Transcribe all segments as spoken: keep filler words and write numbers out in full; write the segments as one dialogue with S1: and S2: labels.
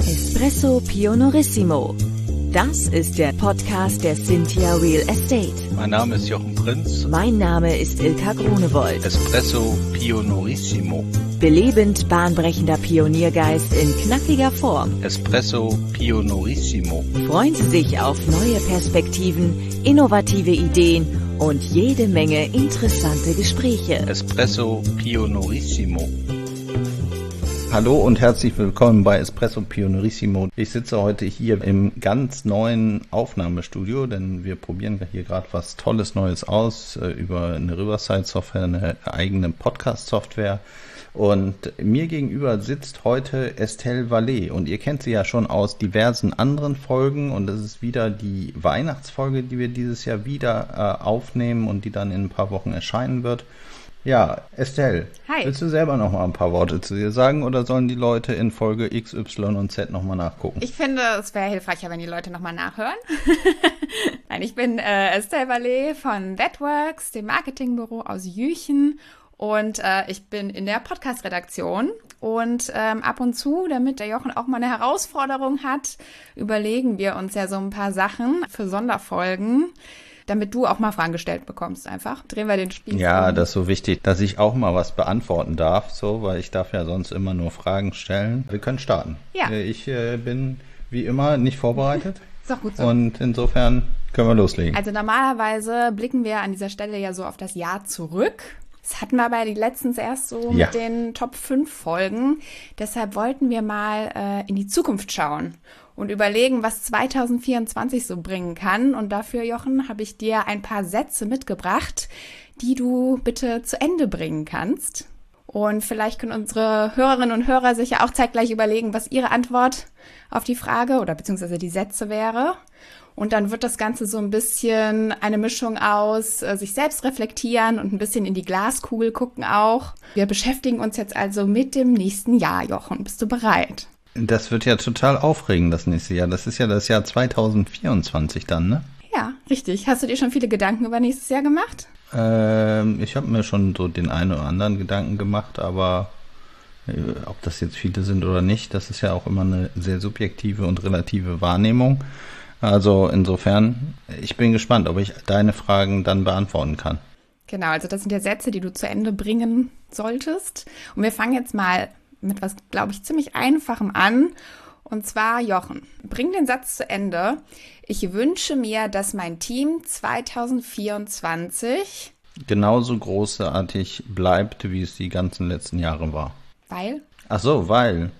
S1: Espresso Pionorissimo. Das ist der Podcast der Cynthia Real Estate.
S2: Mein Name ist Jochen Prinz.
S1: Mein Name ist Ilka Grunewold.
S2: Espresso Pionorissimo.
S1: Belebend bahnbrechender Pioniergeist in knackiger Form.
S2: Espresso Pionorissimo.
S1: Freuen Sie sich auf neue Perspektiven, innovative Ideen und jede Menge interessante Gespräche.
S2: Espresso Pionorissimo.
S3: Hallo und herzlich willkommen bei Espresso Pionorissimo. Ich sitze heute hier im ganz neuen Aufnahmestudio, denn wir probieren hier gerade was Tolles Neues aus äh, über eine Riverside-Software, eine eigene Podcast-Software. Und mir gegenüber sitzt heute Estelle Vallet und ihr kennt sie ja schon aus diversen anderen Folgen und das ist wieder die Weihnachtsfolge, die wir dieses Jahr wieder äh, aufnehmen und die dann in ein paar Wochen erscheinen wird. Ja, Estelle,
S4: Hi.
S3: Willst du selber noch mal ein paar Worte zu dir sagen oder sollen die Leute in Folge X, Y und Z noch mal nachgucken?
S4: Ich finde, es wäre hilfreicher, wenn die Leute noch mal nachhören. Nein, ich bin äh, Estelle Vallet von ThatWorks, dem Marketingbüro aus Jüchen. Und äh, ich bin in der Podcast-Redaktion und ähm, ab und zu, damit der Jochen auch mal eine Herausforderung hat, überlegen wir uns ja so ein paar Sachen für Sonderfolgen, damit du auch mal Fragen gestellt bekommst einfach. Drehen wir den Spiel.
S3: Ja, das ist so wichtig, dass ich auch mal was beantworten darf, so, weil ich darf ja sonst immer nur Fragen stellen. Wir können starten.
S4: Ja.
S3: Ich äh, bin wie immer nicht vorbereitet.
S4: Ist auch gut so.
S3: Und insofern können wir loslegen.
S4: Also normalerweise blicken wir an dieser Stelle ja so auf das Jahr zurück. Das hatten wir aber letztens erst so
S3: Ja.
S4: mit den Top fünf Folgen. Deshalb wollten wir mal äh, in die Zukunft schauen und überlegen, was zwanzig vierundzwanzig so bringen kann. Und dafür, Jochen, habe ich dir ein paar Sätze mitgebracht, die du bitte zu Ende bringen kannst. Und vielleicht können unsere Hörerinnen und Hörer sich ja auch zeitgleich überlegen, was ihre Antwort auf die Frage oder beziehungsweise die Sätze wäre. Und dann wird das Ganze so ein bisschen eine Mischung aus äh, sich selbst reflektieren und ein bisschen in die Glaskugel gucken auch. Wir beschäftigen uns jetzt also mit dem nächsten Jahr, Jochen. Bist du bereit?
S3: Das wird ja total aufregend, das nächste Jahr. Das ist ja das Jahr zwanzig vierundzwanzig dann, ne?
S4: Ja, richtig. Hast du dir schon viele Gedanken über nächstes Jahr gemacht?
S3: Ähm, ich habe mir schon so den einen oder anderen Gedanken gemacht, aber äh, ob das jetzt viele sind oder nicht, das ist ja auch immer eine sehr subjektive und relative Wahrnehmung. Also insofern, ich bin gespannt, ob ich deine Fragen dann beantworten kann.
S4: Genau, also das sind ja Sätze, die du zu Ende bringen solltest. Und wir fangen jetzt mal mit was, glaube ich, ziemlich Einfachem an. Und zwar, Jochen, bring den Satz zu Ende. Ich wünsche mir, dass mein Team zwanzig vierundzwanzig
S3: genauso großartig bleibt, wie es die ganzen letzten Jahre war.
S4: Weil?
S3: Ach so, weil...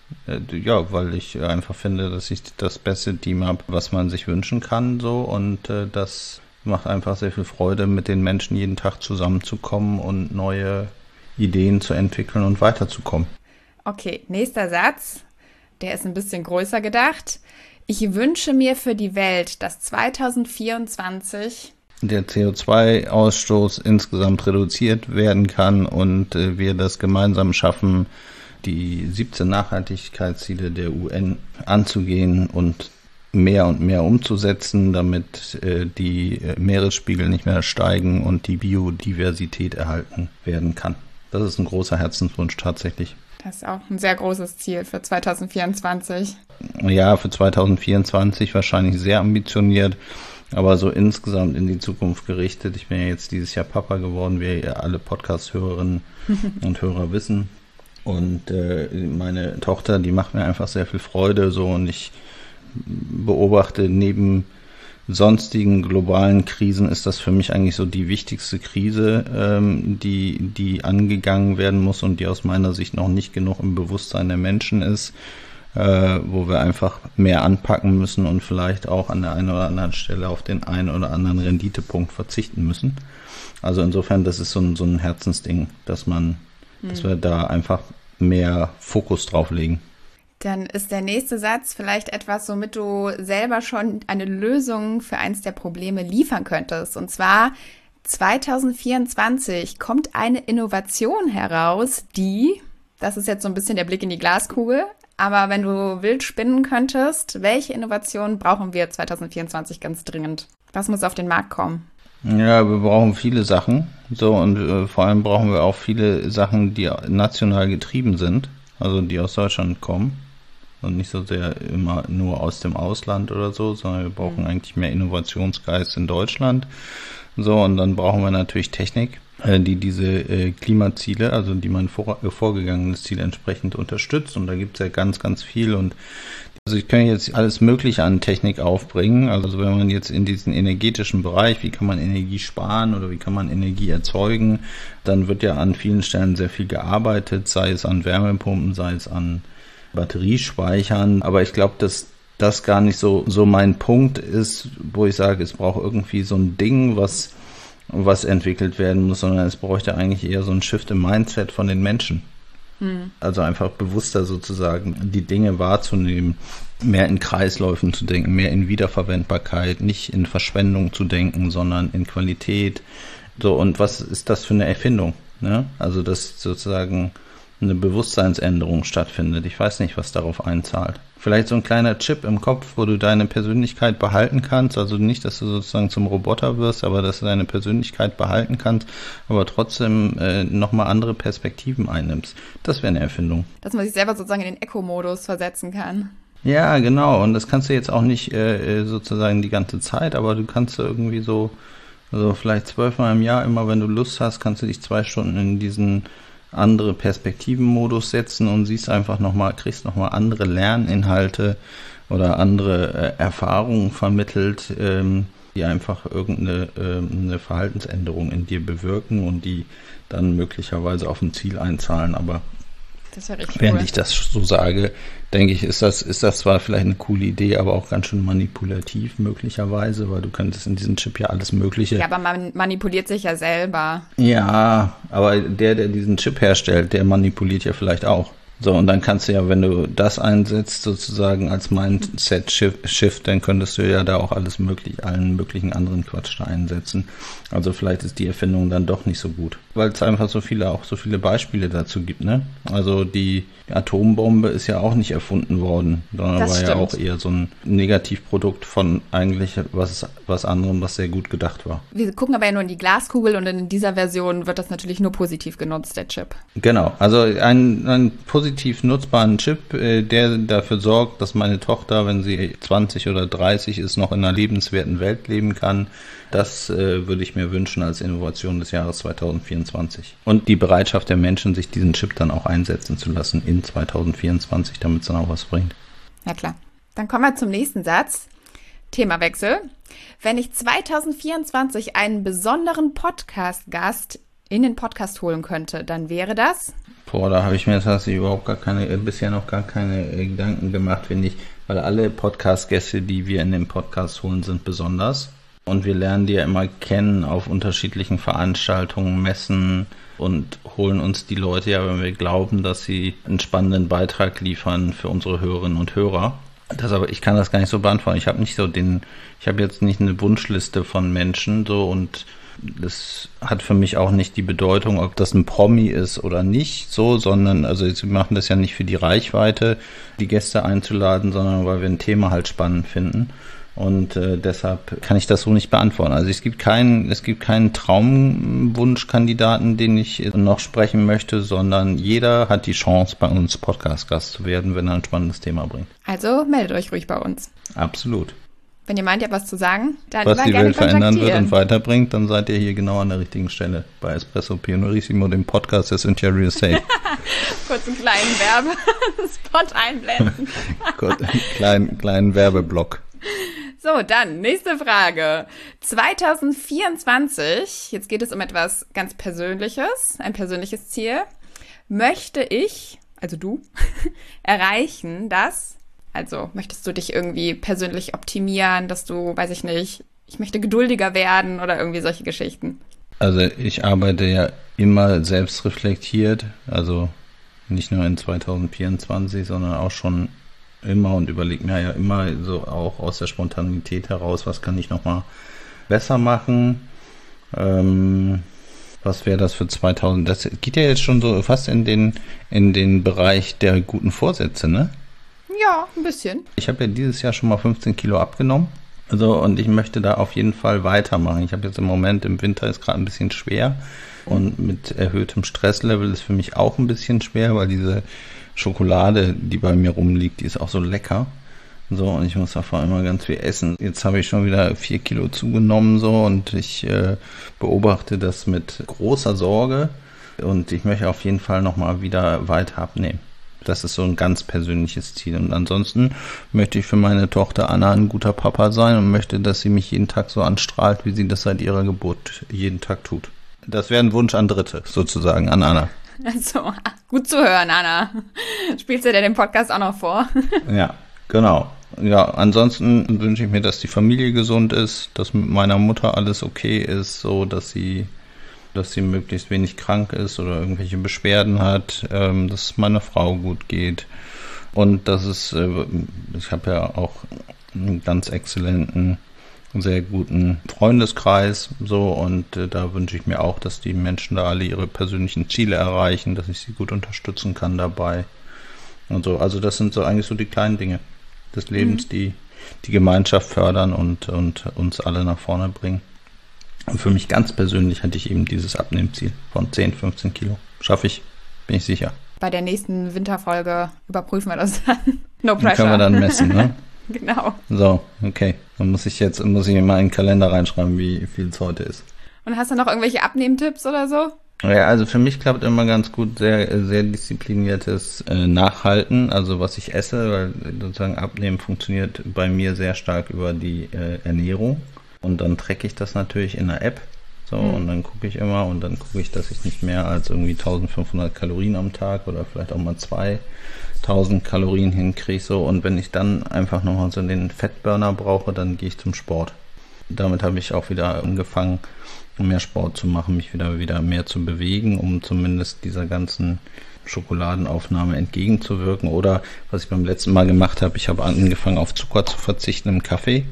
S3: Ja, weil ich einfach finde, dass ich das beste Team habe, was man sich wünschen kann, so, und äh, das macht einfach sehr viel Freude, mit den Menschen jeden Tag zusammenzukommen und neue Ideen zu entwickeln und weiterzukommen.
S4: Okay, nächster Satz, der ist ein bisschen größer gedacht. Ich wünsche mir für die Welt, dass zwanzig vierundzwanzig
S3: der C O zwei Ausstoß insgesamt reduziert werden kann und äh, wir das gemeinsam schaffen, die siebzehn Nachhaltigkeitsziele der U N anzugehen und mehr und mehr umzusetzen, damit äh, die Meeresspiegel nicht mehr steigen und die Biodiversität erhalten werden kann. Das ist ein großer Herzenswunsch tatsächlich.
S4: Das ist auch ein sehr großes Ziel für zwanzig vierundzwanzig.
S3: Ja, für zwanzig vierundzwanzig wahrscheinlich sehr ambitioniert, aber so insgesamt in die Zukunft gerichtet. Ich bin ja jetzt dieses Jahr Papa geworden, wie ja alle Podcast-Hörerinnen und Hörer wissen. Und äh, meine Tochter, die macht mir einfach sehr viel Freude so und ich beobachte, neben sonstigen globalen Krisen ist das für mich eigentlich so die wichtigste Krise, ähm, die, die angegangen werden muss und die aus meiner Sicht noch nicht genug im Bewusstsein der Menschen ist, äh, wo wir einfach mehr anpacken müssen und vielleicht auch an der einen oder anderen Stelle auf den einen oder anderen Renditepunkt verzichten müssen. Also insofern, das ist so ein, so ein Herzensding, dass man dass wir da einfach mehr Fokus drauf legen.
S4: Dann ist der nächste Satz vielleicht etwas, womit du selber schon eine Lösung für eins der Probleme liefern könntest. Und zwar zwanzig vierundzwanzig kommt eine Innovation heraus, die, das ist jetzt so ein bisschen der Blick in die Glaskugel, aber wenn du wild spinnen könntest, welche Innovation brauchen wir zwanzig vierundzwanzig ganz dringend? Was muss auf den Markt kommen?
S3: Ja, wir brauchen viele Sachen. So, und äh, vor allem brauchen wir auch viele Sachen, die national getrieben sind, also die aus Deutschland kommen. und nicht so sehr immer nur aus dem Ausland oder so, sondern wir brauchen mhm. eigentlich mehr Innovationsgeist in Deutschland. So, und dann brauchen wir natürlich Technik, äh, die diese äh, Klimaziele, also die mein vor, äh, vorgegangenes Ziel entsprechend unterstützt. Und da gibt es ja ganz, ganz viel. Und also ich kann jetzt alles Mögliche an Technik aufbringen. Also wenn man jetzt in diesen energetischen Bereich, wie kann man Energie sparen oder wie kann man Energie erzeugen, dann wird ja an vielen Stellen sehr viel gearbeitet, sei es an Wärmepumpen, sei es an Batteriespeichern. Aber ich glaube, dass das gar nicht so so mein Punkt ist, wo ich sage, es braucht irgendwie so ein Ding, was was entwickelt werden muss, sondern es bräuchte eigentlich eher so ein Shift im Mindset von den Menschen. Hm. Also einfach bewusster sozusagen die Dinge wahrzunehmen, mehr in Kreisläufen zu denken, mehr in Wiederverwendbarkeit, nicht in Verschwendung zu denken, sondern in Qualität. So, und was ist das für eine Erfindung? Ne? Also dass sozusagen eine Bewusstseinsänderung stattfindet. Ich weiß nicht, was darauf einzahlt. Vielleicht so ein kleiner Chip im Kopf, wo du deine Persönlichkeit behalten kannst. Also nicht, dass du sozusagen zum Roboter wirst, aber dass du deine Persönlichkeit behalten kannst, aber trotzdem äh, nochmal andere Perspektiven einnimmst. Das wäre eine Erfindung.
S4: Dass man sich selber sozusagen in den Eco-Modus versetzen kann.
S3: Ja, genau. Und das kannst du jetzt auch nicht äh, sozusagen die ganze Zeit, aber du kannst irgendwie so, also vielleicht zwölfmal im Jahr, immer wenn du Lust hast, kannst du dich zwei Stunden in diesen andere Perspektivenmodus setzen und siehst einfach nochmal, kriegst nochmal andere Lerninhalte oder andere äh, Erfahrungen vermittelt, ähm, die einfach irgendeine äh, eine Verhaltensänderung in dir bewirken und die dann möglicherweise auf ein Ziel einzahlen. Aber
S4: das wäre richtig
S3: während
S4: cool.
S3: ich das so sage, denke ich, ist das, ist das zwar vielleicht eine coole Idee, aber auch ganz schön manipulativ möglicherweise, weil du könntest in diesem Chip ja alles Mögliche.
S4: Ja, aber man manipuliert sich ja selber.
S3: Ja, aber der, der diesen Chip herstellt, der manipuliert ja vielleicht auch. So, und dann kannst du ja, wenn du das einsetzt, sozusagen als Mindset-Shift, dann könntest du ja da auch alles möglich, allen möglichen anderen Quatsch da einsetzen. Also vielleicht ist die Erfindung dann doch nicht so gut. Weil es einfach so viele, auch so viele Beispiele dazu gibt, ne? Also die Atombombe ist ja auch nicht erfunden worden, sondern
S4: Das
S3: war
S4: stimmt.
S3: ja auch eher so ein Negativprodukt von eigentlich was, was anderem, was sehr gut gedacht war.
S4: Wir gucken aber ja nur in die Glaskugel und in dieser Version wird das natürlich nur positiv genutzt, der Chip.
S3: Genau, also ein, ein positiv nutzbaren Chip, äh, der dafür sorgt, dass meine Tochter, wenn sie zwanzig oder dreißig ist, noch in einer lebenswerten Welt leben kann. Das äh, würde ich mir wünschen als Innovation des Jahres zwanzig vierundzwanzig. Und die Bereitschaft der Menschen, sich diesen Chip dann auch einsetzen zu lassen in zwanzig vierundzwanzig, damit es dann auch was bringt.
S4: Ja klar. Dann kommen wir zum nächsten Satz. Themawechsel. Wenn ich zwanzig vierundzwanzig einen besonderen Podcast-Gast in den Podcast holen könnte, dann wäre das?
S3: Boah, da habe ich mir tatsächlich überhaupt gar keine, äh, bisher noch gar keine äh, Gedanken gemacht, finde ich, weil alle Podcast-Gäste, die wir in den Podcast holen, sind besonders. Und wir lernen die ja immer kennen auf unterschiedlichen Veranstaltungen, Messen und holen uns die Leute ja, wenn wir glauben, dass sie einen spannenden Beitrag liefern für unsere Hörerinnen und Hörer. Das aber, ich kann das gar nicht so beantworten. Ich habe nicht so den, ich habe jetzt nicht eine Wunschliste von Menschen so und das hat für mich auch nicht die Bedeutung, ob das ein Promi ist oder nicht, so, sondern, also wir machen das ja nicht für die Reichweite, die Gäste einzuladen, sondern weil wir ein Thema halt spannend finden. Und äh, deshalb kann ich das so nicht beantworten. Also es gibt keinen, es gibt keinen Traumwunschkandidaten, den ich noch sprechen möchte, sondern jeder hat die Chance, bei uns Podcast-Gast zu werden, wenn er ein spannendes Thema bringt.
S4: Also meldet euch ruhig bei uns.
S3: Absolut.
S4: Wenn ihr meint, ihr habt was zu sagen, dann
S3: Was
S4: immer
S3: die
S4: gerne
S3: Welt verändern wird
S4: kontaktieren.
S3: und weiterbringt, dann seid ihr hier genau an der richtigen Stelle. Bei Espresso Pionerissimo, dem Podcast des Interior Estate.
S4: Kurz einen kleinen Werbespot einblenden.
S3: Gut, kleinen, kleinen Werbeblock.
S4: So, dann nächste Frage. zwanzig vierundzwanzig, jetzt geht es um etwas ganz Persönliches, ein persönliches Ziel. Möchte ich, also du, erreichen, dass, also möchtest du dich irgendwie persönlich optimieren, dass du, weiß ich nicht, ich möchte geduldiger werden oder irgendwie solche Geschichten?
S3: Also ich arbeite ja immer selbstreflektiert, also nicht nur in zwanzig vierundzwanzig, sondern auch schon immer und überlege mir ja immer so auch aus der Spontanität heraus, was kann ich nochmal besser machen. Ähm, was wäre das für zweitausend? Das geht ja jetzt schon so fast in den, in den Bereich der guten Vorsätze, ne?
S4: Ja, ein bisschen.
S3: Ich habe ja dieses Jahr schon mal fünfzehn Kilo abgenommen. Also, und ich möchte da auf jeden Fall weitermachen. Ich habe jetzt im Moment, im Winter ist gerade ein bisschen schwer und mit erhöhtem Stresslevel ist für mich auch ein bisschen schwer, weil diese Schokolade, die bei mir rumliegt, die ist auch so lecker. So, und ich muss davon immer ganz viel essen. Jetzt habe ich schon wieder vier Kilo zugenommen, so, und ich äh, beobachte das mit großer Sorge. Und ich möchte auf jeden Fall nochmal wieder weiter abnehmen. Das ist so ein ganz persönliches Ziel. Und ansonsten möchte ich für meine Tochter Anna ein guter Papa sein und möchte, dass sie mich jeden Tag so anstrahlt, wie sie das seit ihrer Geburt jeden Tag tut. Das wäre ein Wunsch an Dritte, sozusagen, an Anna.
S4: Also, gut zu hören, Anna. Spielst du dir den Podcast auch noch vor?
S3: Ja, genau. Ja, ansonsten wünsche ich mir, dass die Familie gesund ist, dass mit meiner Mutter alles okay ist, so dass sie, dass sie möglichst wenig krank ist oder irgendwelche Beschwerden hat, ähm, dass es meiner Frau gut geht und dass es, äh, ich habe ja auch einen ganz exzellenten, sehr guten Freundeskreis, so, und äh, da wünsche ich mir auch, dass die Menschen da alle ihre persönlichen Ziele erreichen, dass ich sie gut unterstützen kann dabei und so. Also das sind so eigentlich so die kleinen Dinge des Lebens, mhm. die die Gemeinschaft fördern und, und uns alle nach vorne bringen. Und für mich ganz persönlich hatte ich eben dieses Abnehmziel von zehn, fünfzehn Kilo. Schaffe ich, bin ich sicher.
S4: Bei der nächsten Winterfolge überprüfen wir das dann. No pressure.
S3: Dann können wir dann messen, ne?
S4: Genau.
S3: So, okay. Dann muss ich jetzt, muss ich mal in den Kalender reinschreiben, wie viel es heute ist.
S4: Und hast du noch irgendwelche Abnehmtipps oder so?
S3: Ja, also für mich klappt immer ganz gut sehr, sehr diszipliniertes äh, Nachhalten, also was ich esse, weil sozusagen Abnehmen funktioniert bei mir sehr stark über die äh, Ernährung. Und dann tracke ich das natürlich in der App, so, mhm. und dann gucke ich immer und dann gucke ich, dass ich nicht mehr als irgendwie eintausendfünfhundert Kalorien am Tag oder vielleicht auch mal zweitausend Kalorien hinkriege, so, und wenn ich dann einfach nochmal so den Fettburner brauche, dann gehe ich zum Sport. Damit habe ich auch wieder angefangen, mehr Sport zu machen, mich wieder wieder mehr zu bewegen, um zumindest dieser ganzen Schokoladenaufnahme entgegenzuwirken. Oder was ich beim letzten Mal gemacht habe, ich habe angefangen auf Zucker zu verzichten im Kaffee.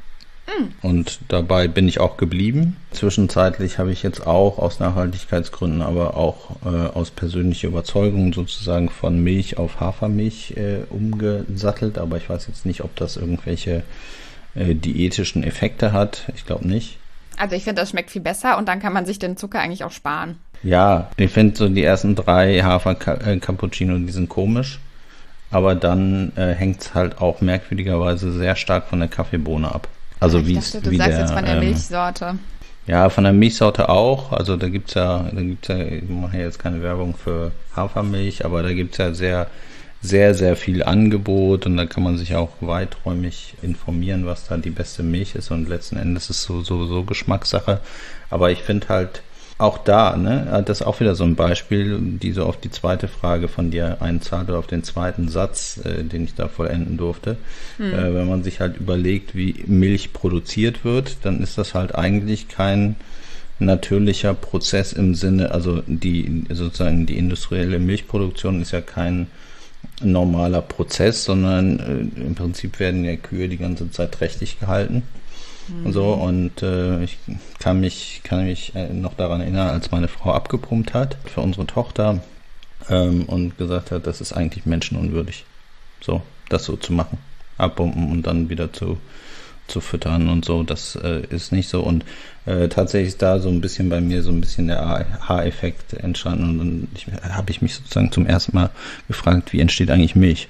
S3: Mm. Und dabei bin ich auch geblieben. Zwischenzeitlich habe ich jetzt auch aus Nachhaltigkeitsgründen, aber auch äh, aus persönlicher Überzeugung sozusagen von Milch auf Hafermilch äh, umgesattelt. Aber ich weiß jetzt nicht, ob das irgendwelche äh, diätischen Effekte hat. Ich glaube nicht.
S4: Also ich finde, das schmeckt viel besser und dann kann man sich den Zucker eigentlich auch sparen.
S3: Ja, ich finde so die ersten drei Hafer-Cappuccino, die sind komisch. Aber dann äh, hängt es halt auch merkwürdigerweise sehr stark von der Kaffeebohne ab. Also
S4: ich
S3: wie
S4: dachte,
S3: es
S4: du
S3: wie
S4: sagst
S3: der,
S4: jetzt von der
S3: ähm,
S4: Milchsorte.
S3: Ja, von der Milchsorte auch. Also da gibt's ja, da gibt's ja, ich mache ja jetzt keine Werbung für Hafermilch, aber da gibt's ja sehr, sehr, sehr viel Angebot und da kann man sich auch weiträumig informieren, was da die beste Milch ist, und letzten Endes ist es so, so, so Geschmackssache. Aber ich finde halt auch da, ne, das ist auch wieder so ein Beispiel, die so auf die zweite Frage von dir einzahlt oder auf den zweiten Satz, äh, den ich da vollenden durfte. Hm. Äh, wenn man sich halt überlegt, wie Milch produziert wird, dann ist das halt eigentlich kein natürlicher Prozess im Sinne, also die sozusagen die industrielle Milchproduktion ist ja kein normaler Prozess, sondern äh, im Prinzip werden ja Kühe die ganze Zeit trächtig gehalten. Mhm. Und so, und äh, ich kann mich, kann mich äh, noch daran erinnern, als meine Frau abgepumpt hat für unsere Tochter ähm, und gesagt hat, das ist eigentlich menschenunwürdig, so, das so zu machen. Abpumpen und dann wieder zu zu füttern und so, das äh, ist nicht so, und äh, tatsächlich ist da so ein bisschen bei mir so ein bisschen der Aha-Effekt entstanden, und dann habe ich mich sozusagen zum ersten Mal gefragt, wie entsteht eigentlich Milch?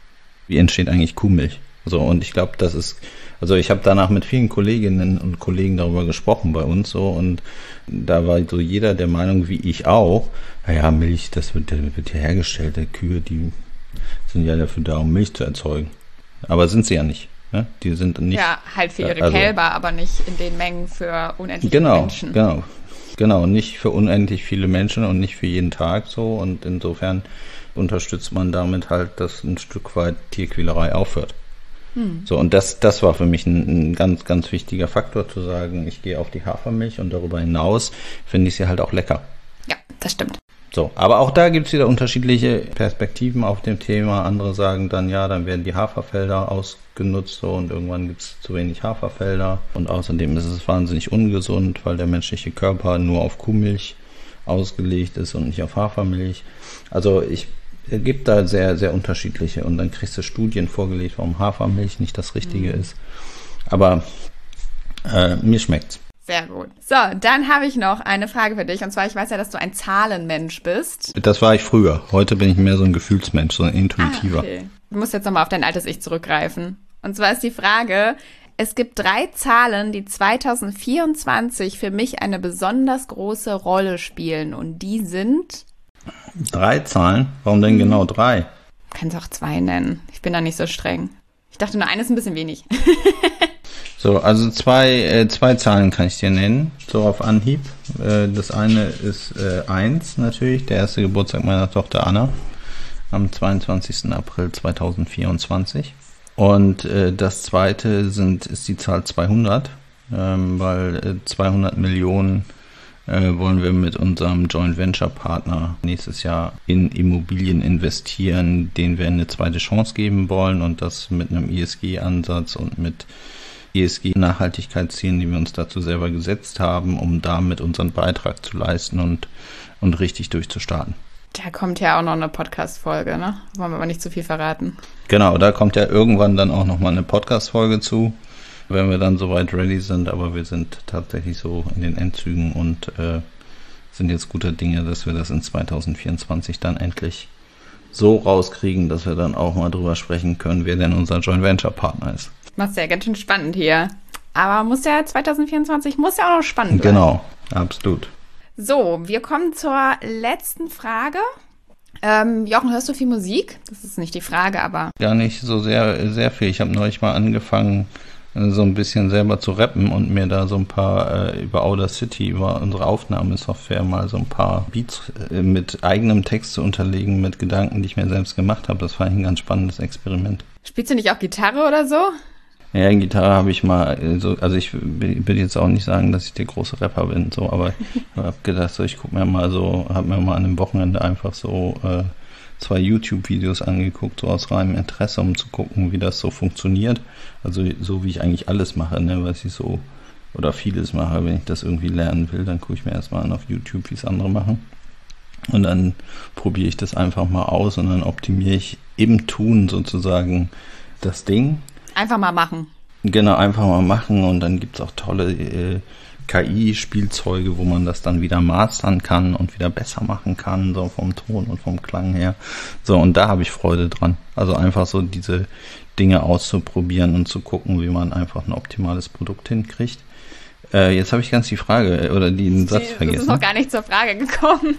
S3: Wie entsteht eigentlich Kuhmilch? So, und ich glaube, das ist, also ich habe danach mit vielen Kolleginnen und Kollegen darüber gesprochen bei uns so, und da war so jeder der Meinung, wie ich auch, naja, Milch, das wird, das wird ja hergestellt, die Kühe, die sind ja dafür da, um Milch zu erzeugen. Aber sind sie ja nicht. Ja, die sind nicht.
S4: Ja, halt für ihre
S3: also,
S4: Kälber, aber nicht in den Mengen für unendlich
S3: genau,
S4: viele Menschen.
S3: Genau, genau, nicht für unendlich viele Menschen und nicht für jeden Tag so, und insofern unterstützt man damit halt, dass ein Stück weit Tierquälerei aufhört. Hm. So, und das, das war für mich ein, ein ganz, ganz wichtiger Faktor, zu sagen, ich gehe auf die Hafermilch, und darüber hinaus finde ich sie halt auch lecker.
S4: Ja, das stimmt.
S3: So, aber auch da gibt es wieder unterschiedliche Perspektiven auf dem Thema. Andere sagen dann, ja, dann werden die Haferfelder ausgenutzt so, und irgendwann gibt es zu wenig Haferfelder. Und außerdem ist es wahnsinnig ungesund, weil der menschliche Körper nur auf Kuhmilch ausgelegt ist und nicht auf Hafermilch. Also ich es gibt da sehr, sehr unterschiedliche, und dann kriegst du Studien vorgelegt, warum Hafermilch nicht das Richtige mhm. ist. Aber äh, mir schmeckt's.
S4: Sehr gut. So, dann habe ich noch eine Frage für dich. Und zwar, ich weiß ja, dass du ein Zahlenmensch bist.
S3: Das war ich früher. Heute bin ich mehr so ein Gefühlsmensch, so ein Intuitiver.
S4: Ah, okay. Du musst jetzt nochmal auf dein altes Ich zurückgreifen. Und zwar ist die Frage, es gibt drei Zahlen, die zwanzig vierundzwanzig für mich eine besonders große Rolle spielen. Und die sind?
S3: Drei Zahlen? Warum denn genau drei?
S4: Kannst auch zwei nennen. Ich bin da nicht so streng. Ich dachte, nur eine ist ein bisschen wenig.
S3: So, also zwei, äh, zwei Zahlen kann ich dir nennen, so auf Anhieb. Äh, das eine ist äh, eins natürlich, der erste Geburtstag meiner Tochter Anna, am zweiundzwanzigsten April zweitausendvierundzwanzig. Und äh, das zweite sind, ist die Zahl zweihundert, ähm, weil äh, zweihundert Millionen äh, wollen wir mit unserem Joint Venture Partner nächstes Jahr in Immobilien investieren, denen wir eine zweite Chance geben wollen und das mit einem E S G-Ansatz und mit E S G-Nachhaltigkeitszielen, die wir uns dazu selber gesetzt haben, um damit unseren Beitrag zu leisten und, und richtig durchzustarten.
S4: Da kommt ja auch noch eine Podcast-Folge, ne? Wollen wir aber nicht zu viel verraten.
S3: Genau, da kommt ja irgendwann dann auch nochmal eine Podcast-Folge zu, wenn wir dann soweit ready sind, aber wir sind tatsächlich so in den Endzügen und äh, sind jetzt guter Dinge, dass wir das in zwanzig vierundzwanzig dann endlich so rauskriegen, dass wir dann auch mal drüber sprechen können, wer denn unser Joint Venture Partner ist.
S4: Machst ja ganz schön spannend hier. Aber muss ja zwanzig vierundzwanzig, muss ja auch noch spannend bleiben.
S3: Genau, absolut.
S4: So, wir kommen zur letzten Frage. Ähm, Jochen, hörst du viel Musik? Das ist nicht die Frage, aber...
S3: Gar nicht so sehr, sehr viel. Ich habe neulich mal angefangen, so ein bisschen selber zu rappen und mir da so ein paar äh, über Audacity, über unsere Aufnahmesoftware mal so ein paar Beats äh, mit eigenem Text zu unterlegen, mit Gedanken, die ich mir selbst gemacht habe. Das war ein ganz spannendes Experiment.
S4: Spielst du nicht auch Gitarre oder so?
S3: Ja, Gitarre habe ich mal, so, also ich will jetzt auch nicht sagen, dass ich der große Rapper bin, so, aber ich habe gedacht, so, ich gucke mir mal so, habe mir mal an einem Wochenende einfach so äh, zwei YouTube-Videos angeguckt, so aus reinem Interesse, um zu gucken, wie das so funktioniert. Also so wie ich eigentlich alles mache, ne, was ich so, oder vieles mache, wenn ich das irgendwie lernen will, dann gucke ich mir erstmal an auf YouTube, wie es andere machen. Und dann probiere ich das einfach mal aus und dann optimiere ich im Tun sozusagen das Ding.
S4: Einfach mal machen.
S3: Genau, einfach mal machen und dann gibt's auch tolle äh, K I-Spielzeuge, wo man das dann wieder mastern kann und wieder besser machen kann, so vom Ton und vom Klang her. So, und da habe ich Freude dran. Also einfach so diese Dinge auszuprobieren und zu gucken, wie man einfach ein optimales Produkt hinkriegt. Äh, jetzt habe ich ganz die Frage oder den Satz
S4: das
S3: vergessen.
S4: Das ist noch gar nicht zur Frage gekommen.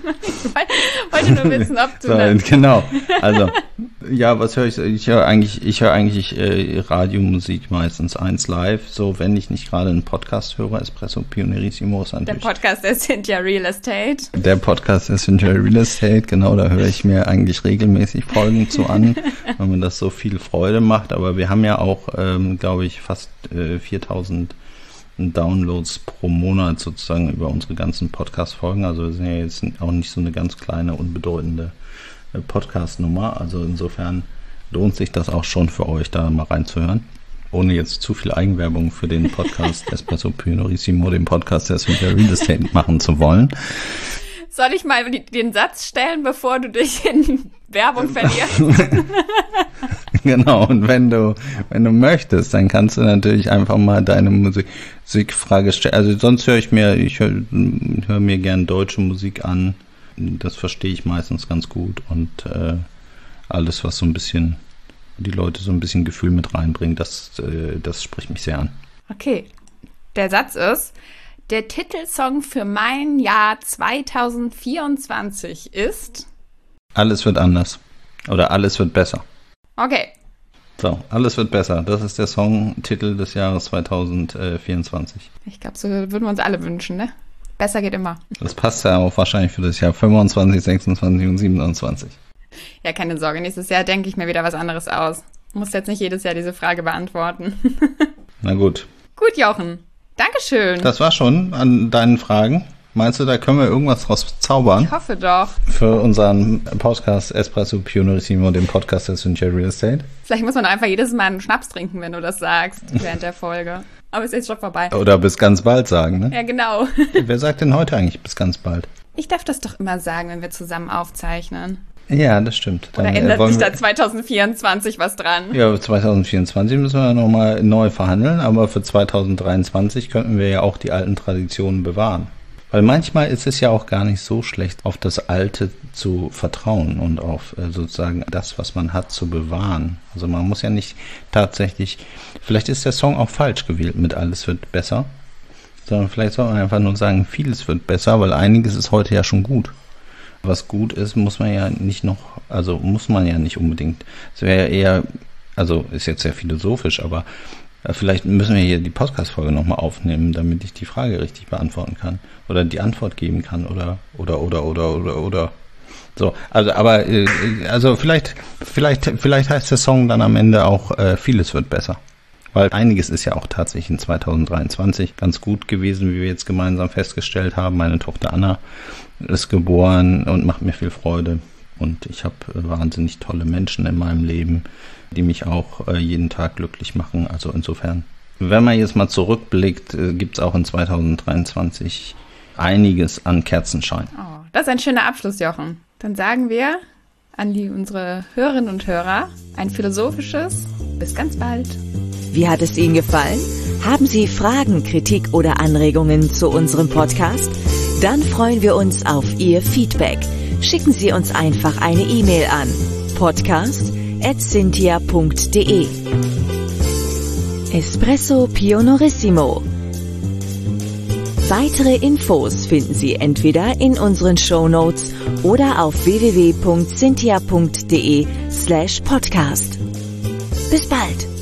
S4: Ich wollte nur wissen, ob du...
S3: so, genau, also ja, was höre ich? Ich höre eigentlich, ich höre eigentlich äh, Radiomusik meistens eins live, so wenn ich nicht gerade einen Podcast höre, Espresso Pionerissimo ist natürlich.
S4: Der Podcast ist Cynthia Real Estate.
S3: Der Podcast ist Cynthia Real Estate, genau, da höre ich mir eigentlich regelmäßig Folgen zu an, weil mir das so viel Freude macht, aber wir haben ja auch, ähm, glaube ich, fast äh, viertausend Downloads pro Monat sozusagen über unsere ganzen Podcast-Folgen. Also wir sind ja jetzt auch nicht so eine ganz kleine, unbedeutende Podcast-Nummer. Also insofern lohnt sich das auch schon für euch, da mal reinzuhören. Ohne jetzt zu viel Eigenwerbung für den Podcast Espresso Pionerissimo, den Podcast der Cynthia Real Estate machen zu wollen.
S4: Soll ich mal den Satz stellen, bevor du dich in Werbung verlierst?
S3: Genau, und wenn du, wenn du möchtest, dann kannst du natürlich einfach mal deine Musik, Musikfrage stellen. Also sonst höre ich mir, ich höre hör mir gern deutsche Musik an. Das verstehe ich meistens ganz gut und äh, alles, was so ein bisschen die Leute so ein bisschen Gefühl mit reinbringt, das, äh, das spricht mich sehr an.
S4: Okay, der Satz ist: Der Titelsong für mein Jahr zwanzig vierundzwanzig ist...
S3: Alles wird anders. Oder alles wird besser.
S4: Okay.
S3: So, alles wird besser. Das ist der Songtitel des Jahres zwanzig vierundzwanzig.
S4: Ich glaube, so würden wir uns alle wünschen, ne? Besser geht immer.
S3: Das passt ja auch wahrscheinlich für das Jahr fünfundzwanzig, sechsundzwanzig und siebenundzwanzig.
S4: Ja, keine Sorge. Nächstes Jahr denke ich mir wieder was anderes aus. Muss jetzt nicht jedes Jahr diese Frage beantworten.
S3: Na gut.
S4: Gut, Jochen. Dankeschön.
S3: Das war schon an deinen Fragen. Meinst du, da können wir irgendwas draus zaubern?
S4: Ich hoffe doch.
S3: Für unseren Podcast Espresso Pionerissimo, den Podcast der Cynthia Real Estate?
S4: Vielleicht muss man einfach jedes Mal einen Schnaps trinken, wenn du das sagst, während der Folge. Aber ist jetzt schon vorbei.
S3: Oder bis ganz bald sagen, ne?
S4: Ja, genau.
S3: Wer sagt denn heute eigentlich bis ganz bald?
S4: Ich darf das doch immer sagen, wenn wir zusammen aufzeichnen.
S3: Ja, das stimmt.
S4: Dann, Oder ändert sich da zwanzig vierundzwanzig was dran?
S3: Ja, zwanzig vierundzwanzig müssen wir nochmal neu verhandeln, aber für zwanzig dreiundzwanzig könnten wir ja auch die alten Traditionen bewahren. Weil manchmal ist es ja auch gar nicht so schlecht, auf das Alte zu vertrauen und auf äh, sozusagen das, was man hat, zu bewahren. Also man muss ja nicht tatsächlich, vielleicht ist der Song auch falsch gewählt mit Alles wird besser, sondern vielleicht soll man einfach nur sagen, vieles wird besser, weil einiges ist heute ja schon gut. Was gut ist, muss man ja nicht noch, also muss man ja nicht unbedingt. Es wäre ja eher, also ist jetzt sehr philosophisch, aber vielleicht müssen wir hier die Podcast-Folge nochmal aufnehmen, damit ich die Frage richtig beantworten kann. Oder die Antwort geben kann. Oder, oder, oder, oder, oder, oder. So, also, aber, äh, also vielleicht, vielleicht, vielleicht heißt der Song dann am Ende auch, äh, vieles wird besser. Weil einiges ist ja auch tatsächlich in zwanzig dreiundzwanzig ganz gut gewesen, wie wir jetzt gemeinsam festgestellt haben. Meine Tochter Anna ist geboren und macht mir viel Freude. Und ich habe äh, wahnsinnig tolle Menschen in meinem Leben, die mich auch äh, jeden Tag glücklich machen. Also insofern, wenn man jetzt mal zurückblickt, äh, gibt es auch in zwanzig dreiundzwanzig einiges an Kerzenschein.
S4: Oh, das ist ein schöner Abschluss, Jochen. Dann sagen wir an die, unsere Hörerinnen und Hörer ein philosophisches bis ganz bald.
S1: Wie hat es Ihnen gefallen? Haben Sie Fragen, Kritik oder Anregungen zu unserem Podcast? Dann freuen wir uns auf Ihr Feedback. Schicken Sie uns einfach eine E-Mail an podcast at cynthia punkt de. Espresso Pionorissimo. Weitere Infos finden Sie entweder in unseren Shownotes oder auf w w w punkt cynthia punkt de slash podcast. Bis bald!